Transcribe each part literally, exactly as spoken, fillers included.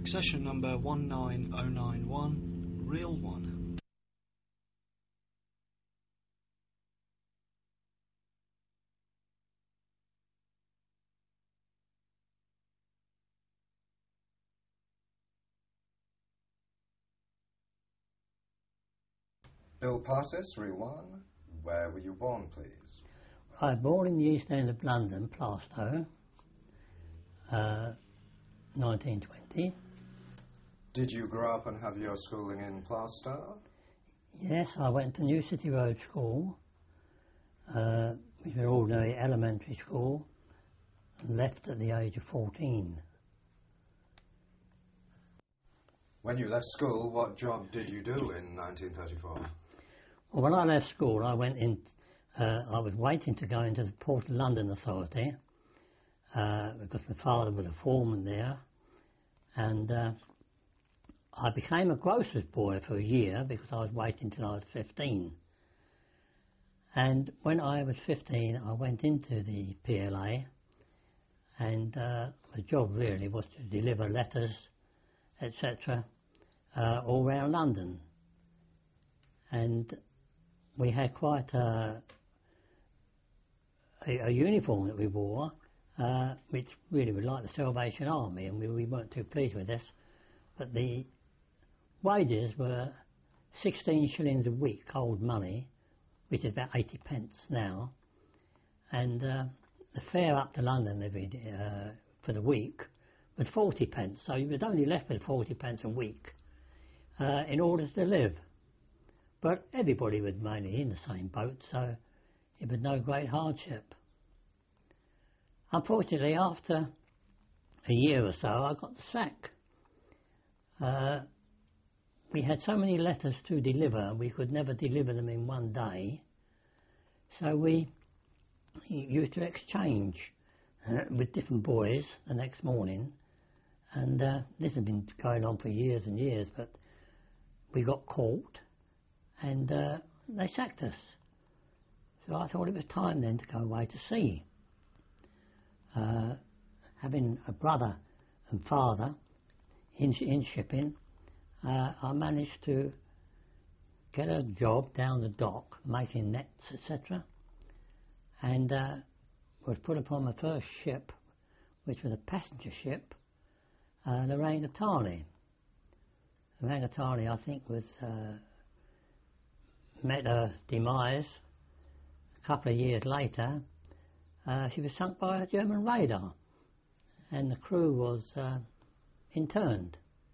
Succession number one nine oh nine one, reel one. Bill Parsis, reel one. Where were you born, please? I was born in the East End of London, Plaistow, uh, nineteen twenty. Did you grow up and have your schooling in Plaistow? Yes, I went to New City Road School, uh, which was an ordinary elementary school, and left at the age of fourteen. When you left school, what job did you do in nineteen thirty-four? Well, when I left school, I went in. Uh, I was waiting to go into the Port of London Authority uh, because my father was a foreman there, and uh, I became a grocer's boy for a year because I was waiting till I was fifteen. And when I was fifteen, I went into the P L A, and uh, the job really was to deliver letters, et cetera, uh, all around London. And we had quite a, a, a uniform that we wore, uh, which really was like the Salvation Army, and we, we weren't too pleased with this. But the wages were sixteen shillings a week, old money, which is about eighty pence now. And uh, the fare up to London every uh, for the week was forty pence, so you was only left with forty pence a week uh, in order to live. But everybody was mainly in the same boat, so it was no great hardship. Unfortunately, after a year or so, I got the sack. Uh, we had so many letters to deliver, we could never deliver them in one day, so we used to exchange uh, with different boys the next morning, and uh, this had been going on for years and years, but we got caught, and uh, they sacked us. So I thought it was time then to go away to sea. Uh, having a brother and father in, in shipping, uh, I managed to get a job down the dock making nets, et cetera, and uh, was put upon my first ship, which was a passenger ship, uh, the Rangatani. The Rangatani, I think, was uh, met her demise a couple of years later. Uh, she was sunk by a German radar, and the crew was uh, interned.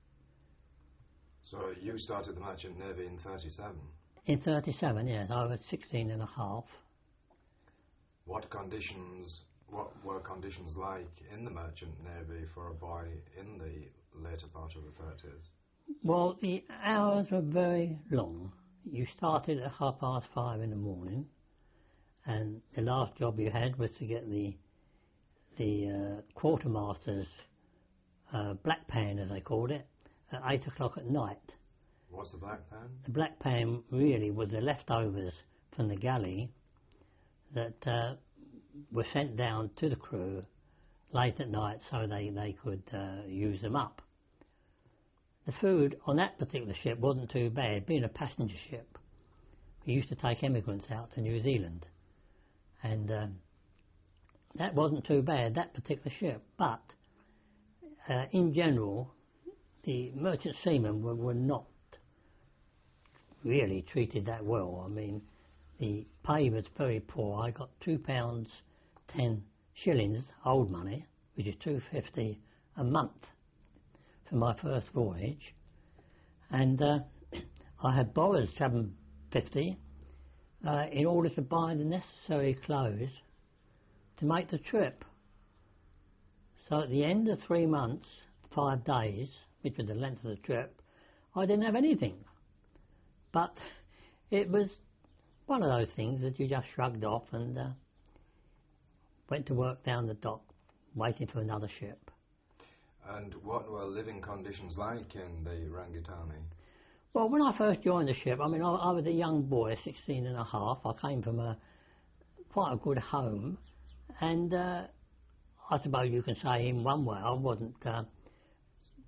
So you started the Merchant Navy in thirty-seven? In thirty-seven, yes. I was sixteen and a half. What conditions, what were conditions like in the Merchant Navy for a boy in the later part of the thirties? Well, the hours were very long. You started at half past five in the morning, and the last job you had was to get the the uh, quartermaster's uh, black pan, as they called it, at eight o'clock at night. What's the black pan? The black pan really was the leftovers from the galley that uh, were sent down to the crew late at night so they, they could uh, use them up. The food on that particular ship wasn't too bad. Being a passenger ship, we used to take immigrants out to New Zealand, and um, that wasn't too bad, that particular ship. But uh, in general, the merchant seamen were, were not really treated that well. I mean, the pay was very poor. I got two pounds ten shillings, old money, which is two fifty a month for my first voyage, and uh, I had borrowed seven fifty uh, in order to buy the necessary clothes to make the trip. So at the end of three months, five days, which was the length of the trip, I didn't have anything. But it was one of those things that you just shrugged off and uh, went to work down the dock, waiting for another ship. And what were living conditions like in the Rangatani? Well, when I first joined the ship, I mean, I, I was a young boy, sixteen and a half. I came from a quite a good home, and uh, I suppose you can say in one way I wasn't uh,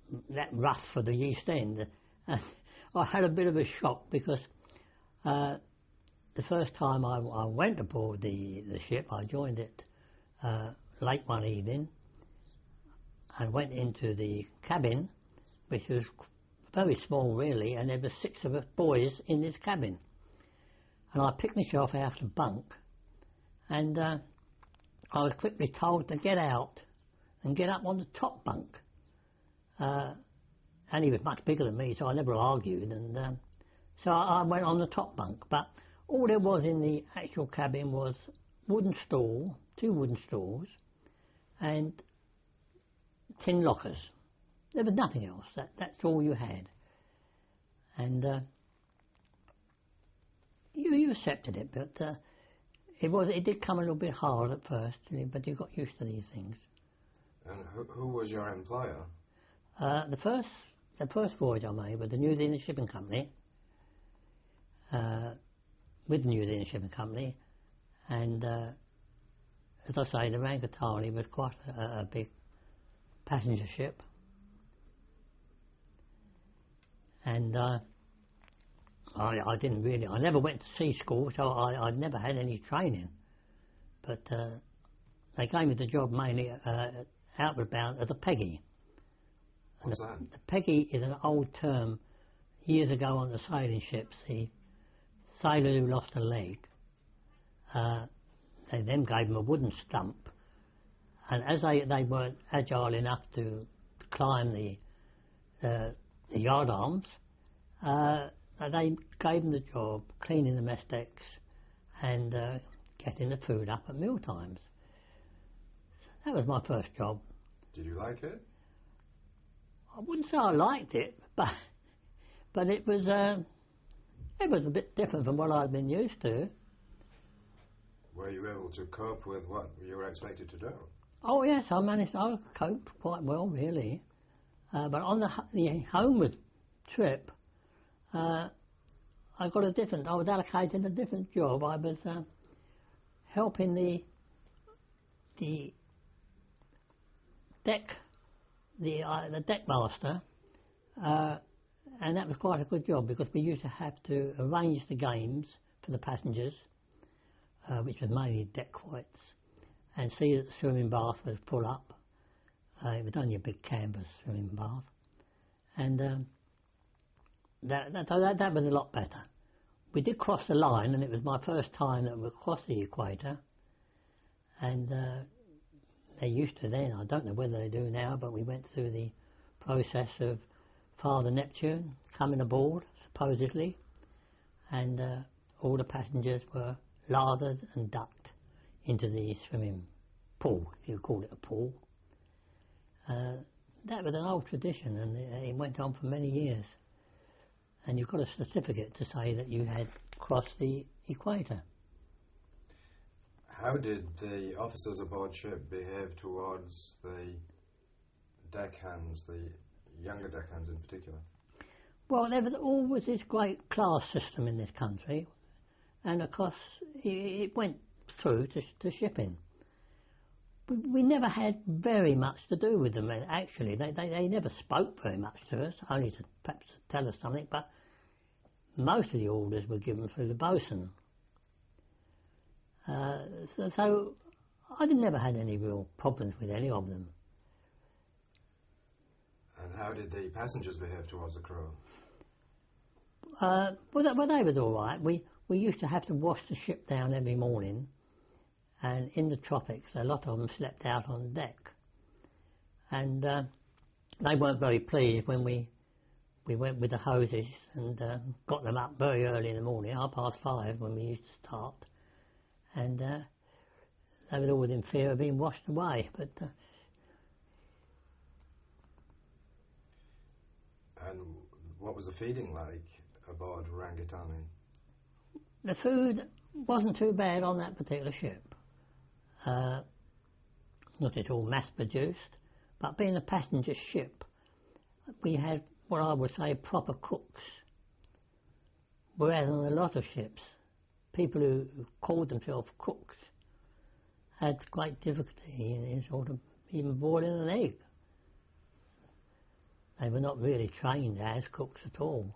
that rough for the East End. And I had a bit of a shock because uh, the first time I, I went aboard the, the ship, I joined it uh, late one evening and went into the cabin, which was very small really, and there were six of us boys in this cabin. And I picked myself out of the bunk, and uh, I was quickly told to get out and get up on the top bunk. Uh, and he was much bigger than me, so I never argued, and um, so I, I went on the top bunk. But all there was in the actual cabin was wooden stool, two wooden stools, and tin lockers. There was nothing else. That, that's all you had. And uh, you, you accepted it, but uh, it was it did come a little bit hard at first, but you got used to these things. And who, who was your employer? Uh, the first the first voyage I made with the New Zealand Shipping Company, uh, with the New Zealand Shipping Company, and uh, as I say, the Rangitani was quite a, a big passenger ship. And uh, I, I didn't really, I never went to sea school, so I, I'd never had any training. But uh, they gave me the job mainly uh, outward bound as a Peggy. What's the, that? The Peggy is an old term years ago on the sailing ships. The sailor who lost a leg, uh, they then gave them a wooden stump, and as they, they weren't agile enough to, to climb the uh, the yard arms, uh, they gave them the job cleaning the mess decks and uh, getting the food up at meal times. That was my first job. Did you like it? I wouldn't say I liked it, but but it was uh, it was a bit different from what I'd been used to. Were you able to cope with what you were expected to do? Oh yes, I managed. I coped quite well, really. Uh, but on the, the homeward trip, uh, I got a different. I was allocated a different job. I was uh, helping the the deck, the uh, the deck master, uh, and that was quite a good job because we used to have to arrange the games for the passengers, uh, which was mainly deck quoits, and see that the swimming bath was full up. Uh, it was only a big canvas swimming bath, and um, that, that that that was a lot better. We did cross the line, and it was my first time that we crossed the equator. And uh, they used to then. I don't know whether they do now, but we went through the process of Father Neptune coming aboard, supposedly, and uh, all the passengers were lathered and ducked into the swimming pool, if you call it a pool. Uh, that was an old tradition, and it, it went on for many years. And you got a certificate to say that you had crossed the equator. How did the officers aboard ship behave towards the deckhands, the younger deckhands in particular? Well, there was always this great class system in this country, and of course it, it went through to, to shipping. We never had very much to do with them, and actually. They, they, they never spoke very much to us, only to perhaps tell us something, but most of the orders were given through the bosun. Uh, so, so I never had any real problems with any of them. And how did the passengers behave towards the crew? Uh, well, they, well, they was all right. We, we used to have to wash the ship down every morning. And in the tropics, a lot of them slept out on deck. And uh, they weren't very pleased when we we went with the hoses and uh, got them up very early in the morning, half past five when we used to start. And uh, they were always in fear of being washed away. But uh, And what was the feeding like aboard Rangitani? the food wasn't too bad on that particular ship. Uh, not at all mass-produced, but being a passenger ship, we had what I would say proper cooks. Whereas on a lot of ships, people who called themselves cooks had great difficulty in, in sort of even boiling an egg. They were not really trained as cooks at all.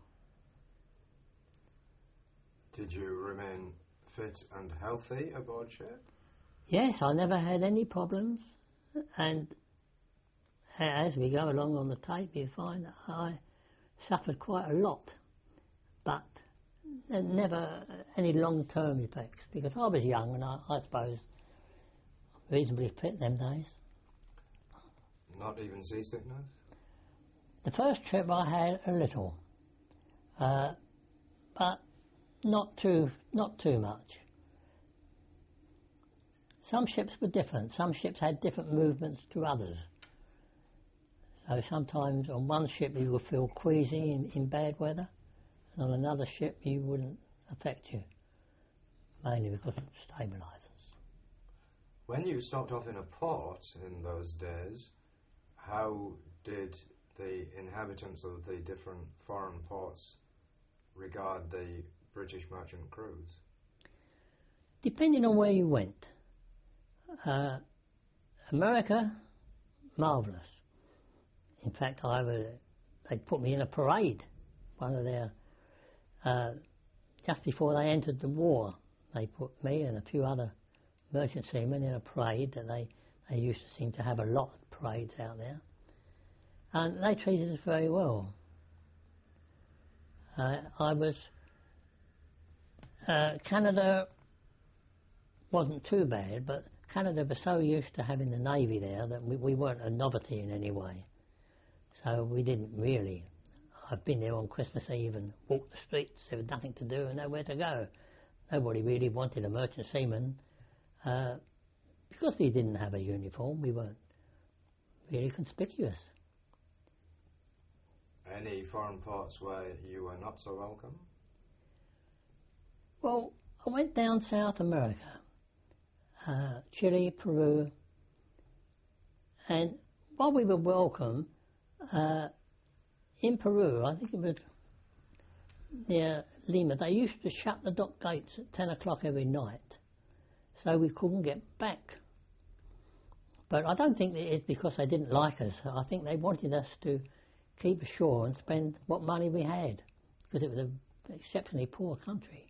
Did you remain fit and healthy aboard ship? Yes, I never had any problems, and as we go along on the tape you find that I suffered quite a lot, but never any long-term effects, because I was young and I, I suppose reasonably fit them days. Not even seasickness? The first trip I had a little, uh, but not too, not too much. Some ships were different. Some ships had different movements to others. So sometimes on one ship you would feel queasy in, in bad weather, and on another ship you wouldn't affect you, mainly because of stabilisers. When you stopped off in a port in those days, how did the inhabitants of the different foreign ports regard the British merchant crews? Depending on where you went. Uh, America, marvellous. In fact, I was, they put me in a parade. One of their, uh, just before they entered the war, they put me and a few other merchant seamen in a parade that they, they used to seem to have a lot of parades out there. And they treated us very well. Uh, I was, uh, Canada wasn't too bad, but Canada was so used to having the Navy there that we, we weren't a novelty in any way. So we didn't really. I've been there on Christmas Eve and walked the streets. There was nothing to do and nowhere to go. Nobody really wanted a merchant seaman. Uh, because we didn't have a uniform, we weren't really conspicuous. Any foreign ports where you were not so welcome? Well, I went down South America, uh, Chile, Peru, and while we were welcome, uh, in Peru, I think it was near Lima, they used to shut the dock gates at ten o'clock every night, so we couldn't get back. But I don't think it's because they didn't like us. I think they wanted us to keep ashore and spend what money we had, because it was an exceptionally poor country.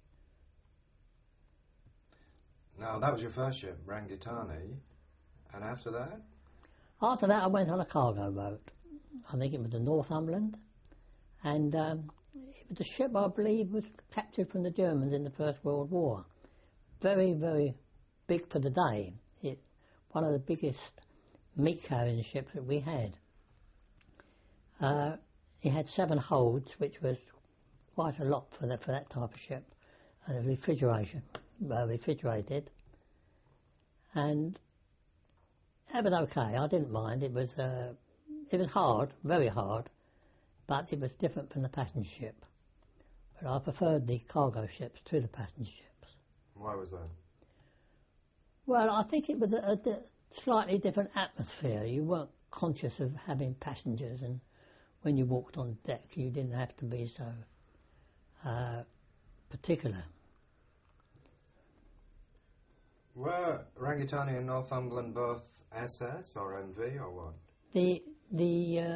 Now, that was your first ship, Rangitani, and after that? After that I went on a cargo boat. I think it was the Northumberland, and um, it was a ship I believe was captured from the Germans in the First World War. Very, very big for the day. It, one of the biggest meat carrying ships that we had. Uh, it had seven holds, which was quite a lot for that, for that type of ship, and a refrigeration, uh, refrigerated, and that was okay. I didn't mind. It was uh, it was hard, very hard, but it was different from the passenger ship. But I preferred the cargo ships to the passenger ships. Why was that? Well, I think it was a, a di- slightly different atmosphere. You weren't conscious of having passengers, and when you walked on deck, you didn't have to be so uh, particular. Were Rangitani and Northumberland both S S or M V or what? The the uh,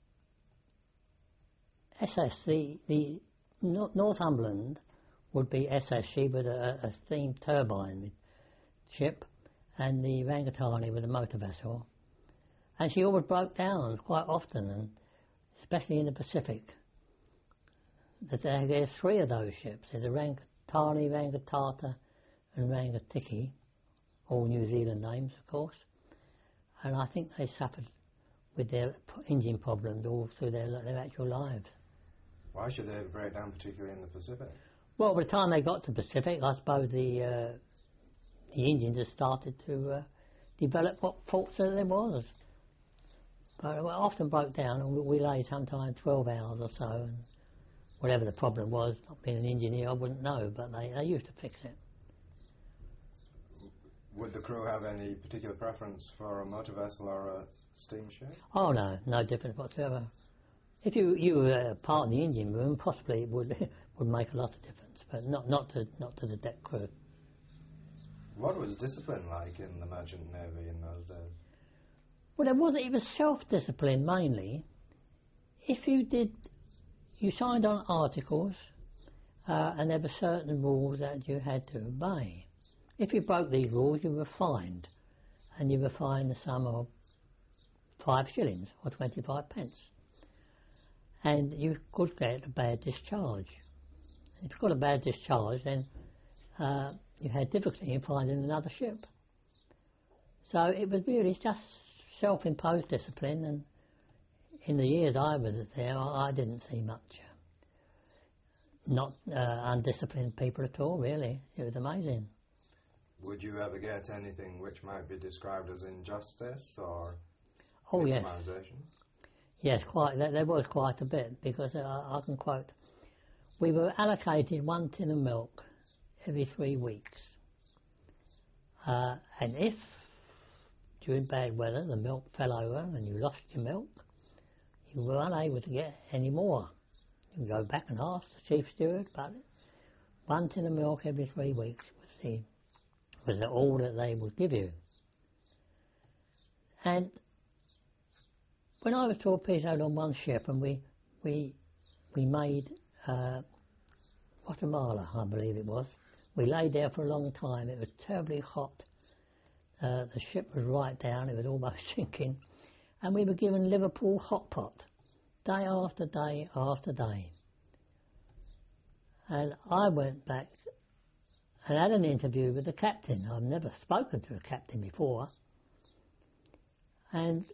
S S, the the Nor- Northumberland would be S S. She was a, a steam turbine ship, and the Rangitani was a motor vessel, and she always broke down quite often, and especially in the Pacific. There's three of those ships. There's a Rangitani, Rangitata, and Rangitikei, all New Zealand names, of course. And I think they suffered with their engine problems all through their, their actual lives. Why should they break down, particularly in the Pacific? Well, by the time they got to the Pacific, I suppose the uh, the engines had started to uh, develop what faults there was. But it often broke down, and we lay sometimes twelve hours or so, and whatever the problem was, not being an engineer, I wouldn't know, but they, they used to fix it. Would the crew have any particular preference for a motor vessel or a steamship? Oh no, no difference whatsoever. If you you were part of the engine room, possibly it would would make a lot of difference, but not not to not to the deck crew. What was discipline like in the merchant navy in those days? Well, it was it was self-discipline mainly. if you did, you signed on articles, uh, and there were certain rules that you had to obey. If you broke these rules, you were fined, and you were fined the sum of five shillings or twenty-five pence. And you could get a bad discharge. If you got a bad discharge, then uh, you had difficulty in finding another ship. So it was really just self-imposed discipline, and in the years I was there, I didn't see much uh, not uh, undisciplined people at all, really. It was amazing. Would you ever get anything which might be described as injustice or Oh, yes. victimisation? Yes, quite. There, there was quite a bit, because uh, I can quote, we were allocated one tin of milk every three weeks. Uh, and if, during bad weather, the milk fell over and you lost your milk, you were unable to get any more. You can go back and ask the chief steward, but one tin of milk every three weeks was the was all that they would give you. And when I was torpedoed on one ship, and we we we made uh, Guatemala, I believe it was. We lay there for a long time. It was terribly hot. Uh, the ship was right down. It was almost sinking, and we were given Liverpool hot pot, day after day after day. And I went back and had an interview with the captain. I've never spoken to a captain before, and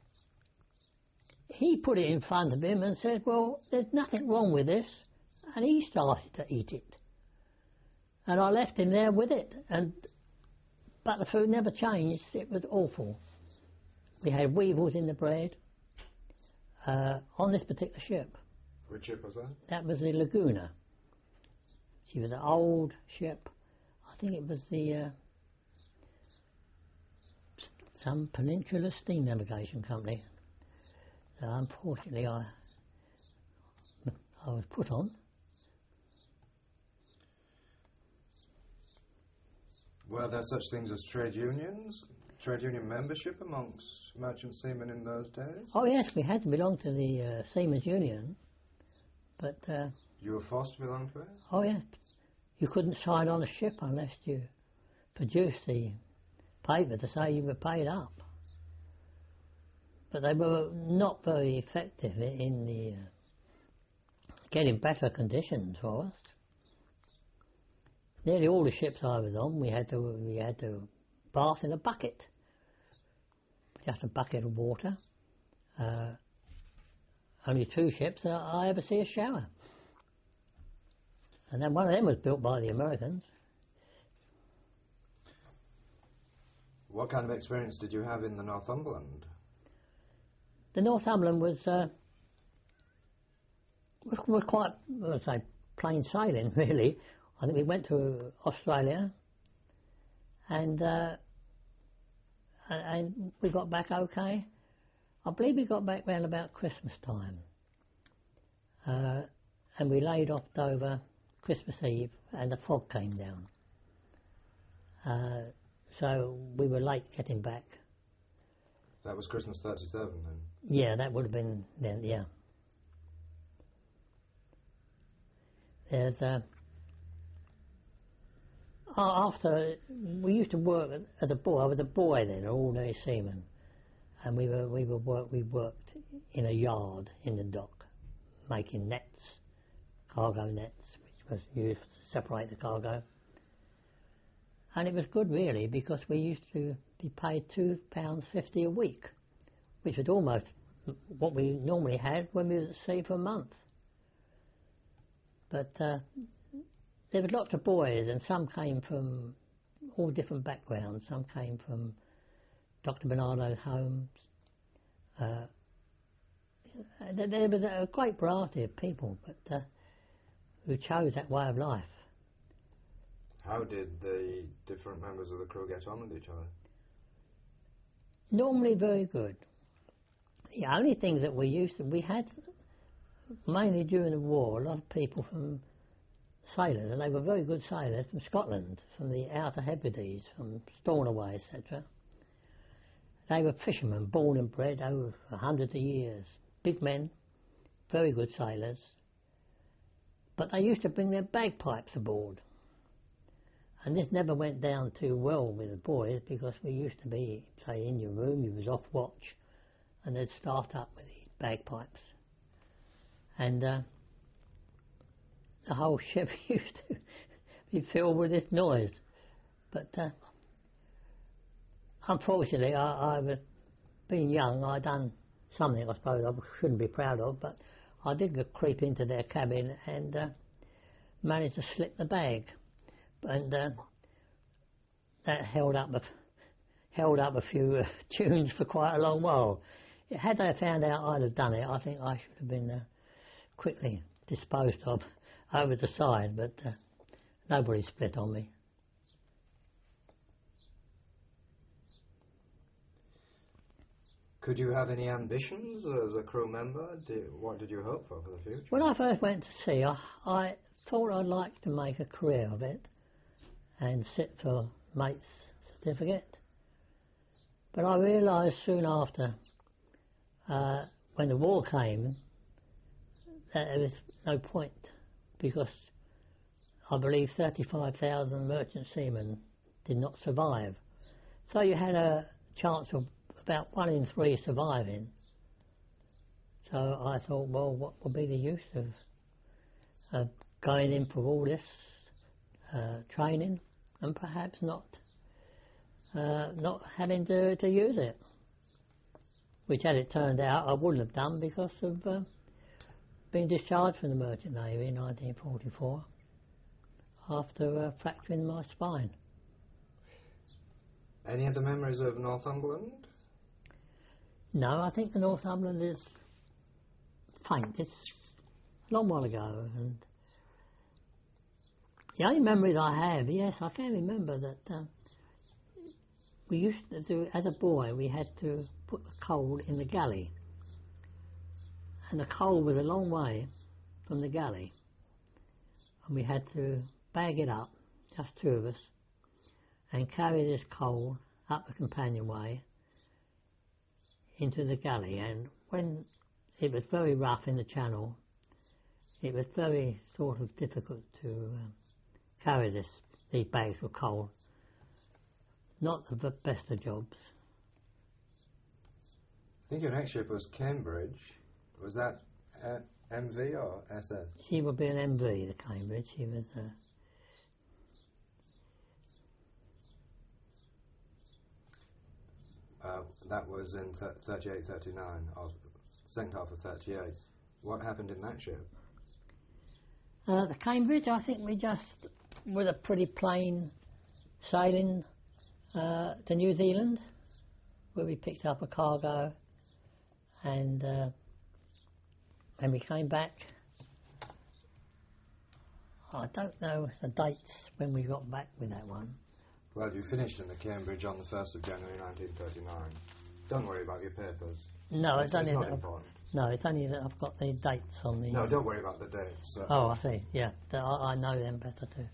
he put it in front of him and said, well, there's nothing wrong with this, and he started to eat it. And I left him there with it, and but the food never changed. It was awful. We had weevils in the bread uh, on this particular ship. Which ship was that? That was the Laguna. She was an old ship. I think it was the uh, some Peninsula Steam Navigation Company. Uh, unfortunately, I I was put on. Were there such things as trade unions, trade union membership amongst merchant seamen in those days? Oh yes, we had to belong to the uh, Seamen's Union, but uh, You were forced to belong to it? oh yes, you couldn't sign on a ship unless you produced the paper to say you were paid up. But they were not very effective in the uh, getting better conditions for us. Nearly all the ships I was on, we had to we had to bath in a bucket, just a bucket of water. Uh, only two ships that I ever see a shower, and then one of them was built by the Americans. What kind of experience did you have in the Northumberland? The Northumberland was uh, was, was quite, let's say, plain sailing, really. I think we went to Australia, and uh, and we got back okay. I believe we got back round about Christmas time, uh, and we laid off Dover Christmas Eve, and the fog came down. Uh, so we were late getting back. That was Christmas thirty-seven then? Yeah, that would have been then, yeah. There's uh, after, we used to work as a boy. I was a boy then, an all-day seaman, and we were we were work we worked in a yard in the dock, making nets, cargo nets, which was used to separate the cargo. And it was good really, because we used to be paid two pounds fifty a week, which was almost what we normally had when we was at sea for a month. But uh, there was lots of boys, and some came from all different backgrounds. Some came from Doctor Bernardo Holmes. Uh, there was a great variety of people, but uh, who chose that way of life. How did the different members of the crew get on with each other? Normally very good. The only thing that we used to, we had, mainly during the war, a lot of people from sailors, and they were very good sailors from Scotland, from the Outer Hebrides, from Stornoway, et cetera. They were fishermen, born and bred over hundreds of years, big men very good sailors, but they used to bring their bagpipes aboard. And this never went down too well with the boys because we used to be, say, in your room, you was off watch, and they'd start up with these bagpipes. And uh, the whole ship used to be filled with this noise. But uh, unfortunately, I, I was being young, I done something I suppose I shouldn't be proud of, but I did go creep into their cabin and uh, managed to slip the bag. And uh, that held up a, held up a few uh, tunes for quite a long while. Had they found out I'd have done it, I think I should have been uh, quickly disposed of over the side, but uh, nobody split on me. Could you have any ambitions as a crew member? Did, what did you hope for for the future? When I first went to sea, I, I thought I'd like to make a career of it and sit for mate's certificate. But I realised soon after, uh, when the war came, that there was no point, because I believe thirty-five thousand merchant seamen did not survive. So you had a chance of about one in three surviving. So I thought, well, what would be the use of uh, going in for all this uh, training and perhaps not uh, not having to, to use it? Which, as it turned out, I wouldn't have done because of uh, being discharged from the Merchant Navy in nineteen forty-four after uh, fracturing my spine. Any other memories of Northumberland? No, I think the Northumberland is faint. It's a long while ago, and the only memories I have, yes, I can remember that uh, we used to do, as a boy, we had to put the coal in the galley, and the coal was a long way from the galley, and we had to bag it up, just two of us, and carry this coal up the companionway into the galley. And when it was very rough in the channel, it was very sort of difficult to um, carry this these bags of coal. Not the best of jobs. I think your next ship was Cambridge. Was that uh, M V or S S? She would be an M V, the Cambridge. She was. Uh, Uh, that was in thirty-eight, thirty-nine, or second half of thirty-eight. What happened in that ship? uh, the Cambridge, I think we just, with a pretty plain sailing uh, to New Zealand, where we picked up a cargo, and uh, when we came back, I don't know the dates when we got back with that one. Well, you finished in the Cambridge on the first of January nineteen thirty-nine. Don't worry about your papers. No, it's, it's only it's not that important. I've, no, it's only that I've got the dates on the. No, don't worry about the dates. Uh, Oh, I see. Yeah, I, I know them better too.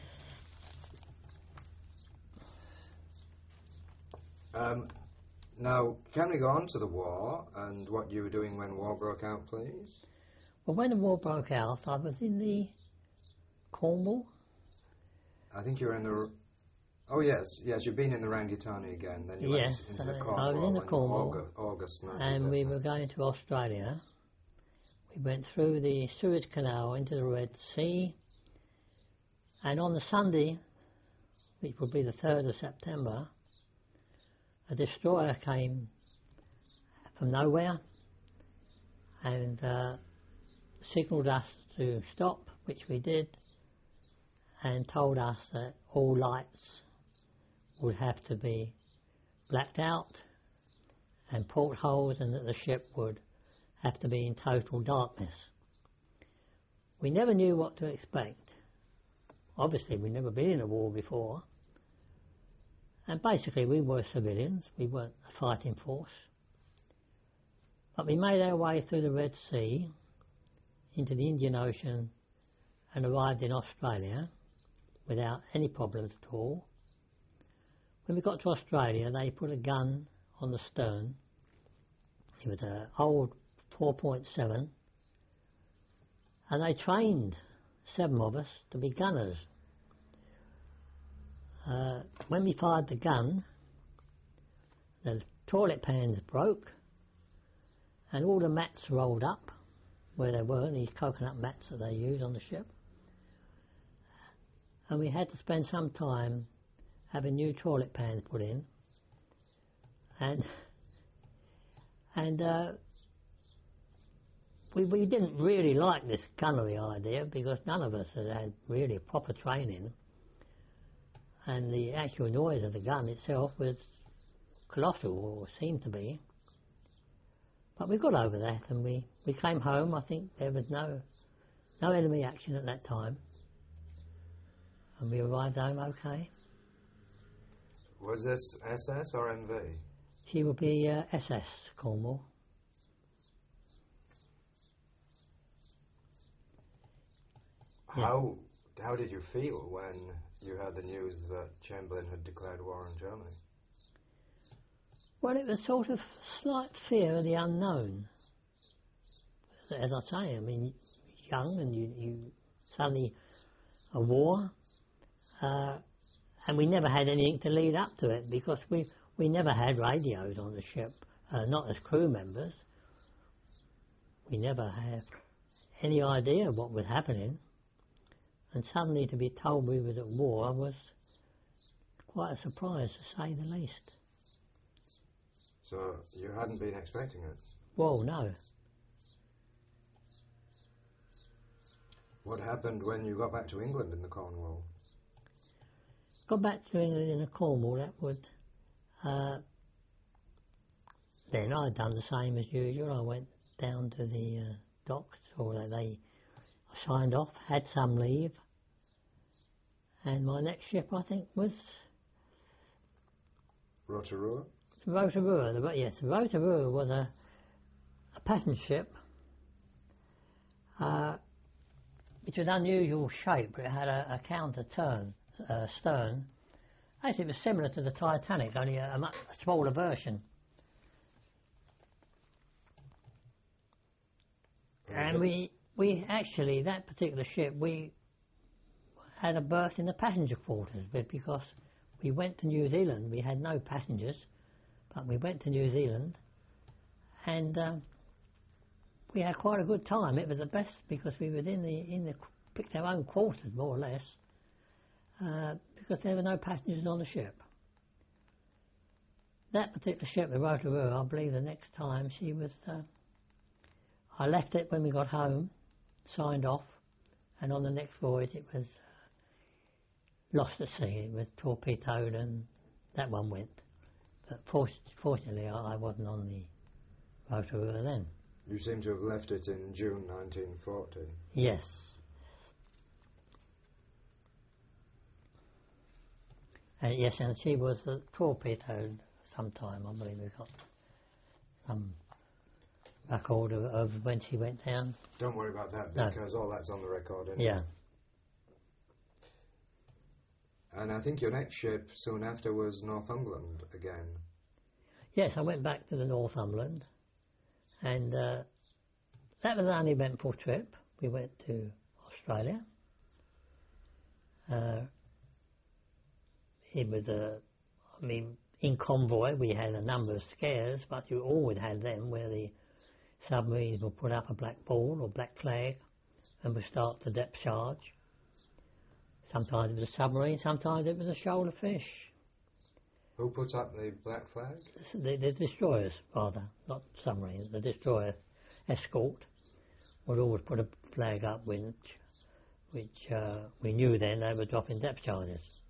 Um, now, can we go on to the war and what you were doing when war broke out, please? Well, when the war broke out, I was in the Cornwall. I think you were in the. Oh yes, yes. You've been in the Rangitani again. Then you Yes, went into the uh, Cornwall. I was in the in Cornwall, August, August and we nineteen thirty-nine. were going to Australia. We went through the Suez Canal into the Red Sea, and on the Sunday, which would be the third of September, a destroyer came from nowhere and uh, signalled us to stop, which we did, and told us that all lights would have to be blacked out and portholes, and that the ship would have to be in total darkness. We never knew what to expect. Obviously, we'd never been in a war before. And basically, we were civilians. We weren't a fighting force. But we made our way through the Red Sea into the Indian Ocean and arrived in Australia without any problems at all. When we got to Australia, they put a gun on the stern. It was an old four point seven, and they trained seven of us to be gunners. Uh, when we fired the gun, the toilet pans broke and all the mats rolled up where they were, these coconut mats that they use on the ship. And we had to spend some time having new toilet pans put in. And and uh, we, we didn't really like this gunnery idea because none of us had had really proper training. And the actual noise of the gun itself was colossal, or seemed to be. But we got over that, and we, we came home. I think there was no no enemy action at that time, and we arrived home okay. Was this S S or M V? She would be uh, S S Cornwall. How yeah. how did you feel when you heard the news that Chamberlain had declared war on Germany? Well, it was sort of slight fear of the unknown. As I say, I mean, young and you, you suddenly a war, uh, and we never had anything to lead up to it because we, we never had radios on the ship, uh, not as crew members. We never had any idea of what was happening, and suddenly to be told we were at war was quite a surprise, to say the least. So you hadn't been expecting it? Well, no. What happened when you got back to England in the Cornwall? Got back to England in the Cornwall, that would... Uh, then I'd done the same as usual. I went down to the uh, docks, or they signed off, had some leave, and my next ship, I think, was... Rotorua? Rotorua, the, yes, Rotorua was a, a passenger ship, uh, which was unusual shape. It had a, a counter turn, uh, stern. Actually, it was similar to the Titanic, only a, a much smaller version. And we, we actually, that particular ship, we had a berth in the passenger quarters, but because we went to New Zealand, we had no passengers. But we went to New Zealand, and um, we had quite a good time. It was the best because we were in the in the picked our own quarters more or less, uh, because there were no passengers on the ship. That particular ship, the Rotorua, I believe the next time she was, uh, I left it when we got home, signed off, and on the next voyage it was uh, lost at sea. It was torpedoed, and that one went. But fortunately, I wasn't on the Rotorua then. You seem to have left it in June nineteen forty. Yes. Uh, yes, and she was uh, torpedoed sometime. I believe we got some record of, of when she went down. Don't worry about that because no. all that's on the record. Anyway. Yeah. And I think your next ship soon after was Northumberland again. Yes, I went back to the Northumberland, and uh, that was an uneventful trip. We went to Australia. Uh, it was a, I mean, in convoy we had a number of scares, but you always had them where the submarines would put up a black ball or black flag and would start the depth charge. Sometimes it was a submarine, sometimes it was a shoal of fish. Who put up the black flag? The, the destroyers, rather, not submarines. The destroyer escort would always put a flag up which, which uh, we knew then they were dropping depth charges.